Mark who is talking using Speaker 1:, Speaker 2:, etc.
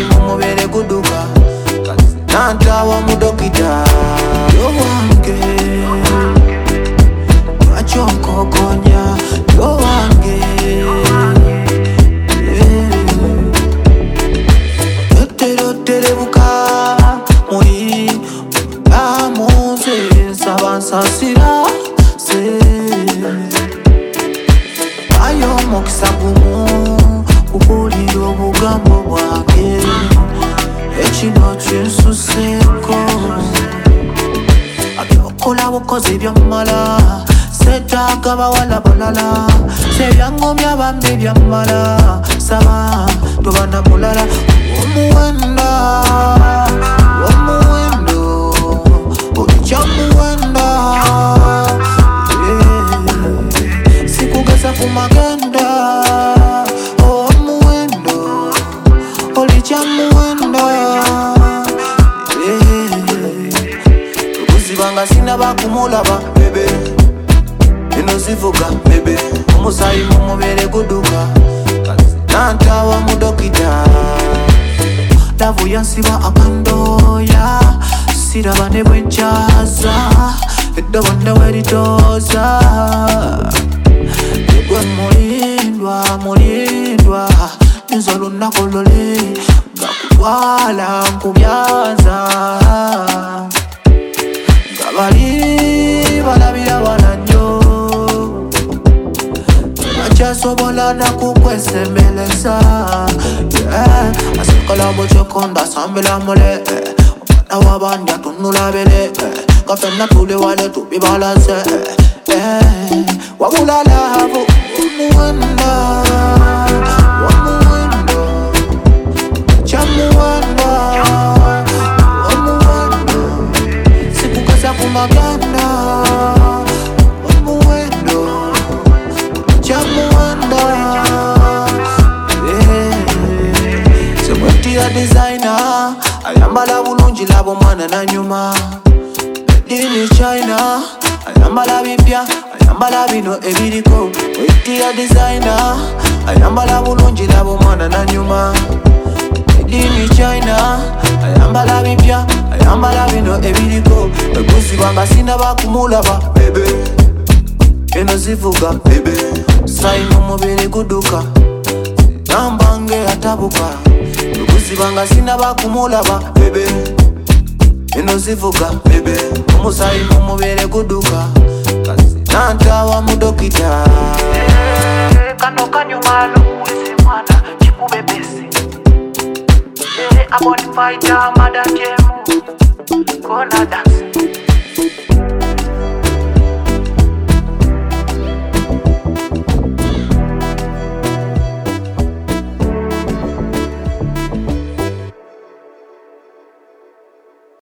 Speaker 1: mumubere guduka nantawa mudokita yo wange achonkokonya yo wange terebuka muri amuze sabansasira se ayo mokisagumu kukulira obugambo bwange ekino kinsuseko abyokola bukozi byammala setaaga bawala balala sebyangomya bambi byammala saba tobana mulala omuwenda omuwendo olikyamuwenda sikugeza kumagenda omuwendo olikyamuwenda okuzibanga sinaba kumulaba bebe eno zivuga bebe omusayi mumubere guduka nantawa mudokita lavu yansiba akandoya siraba ne bwenjaza eddobo ndeweritoza egwe mulindwa nizo olunaku luli ngakutwala nkubyaza nga bali balabira bananyo tebajasobola nakukwesemeleza asikala muchokonda sambila mule omwana wabandi atunula bere nga fenna tuli wale tubibalaze wabula lavo omuwenda omuwendo kyamuwenda omuwendo sikukasa kumaganda omuwendo kyamuwenda semwetira designer ayambala bulungi labo mwana nanyuma dini China ayambala bipya ayambala bino ebiriko wetira designer ayambala bulungi labo mwana nanyuma dini China ayambala bipya ayambala bino ebiriko ekuzibanga sinaba kumulaba bebe eno zivuga bebe sayi mumubere guduka nambange atabuka ekuzibanga sinaba kumulaba bebe eno zivuga bebe omusayi mumubere guduka nantawa mudokita kano kanyumalo mwezi mwana kikubebesi aboni fighter madakemu kona dance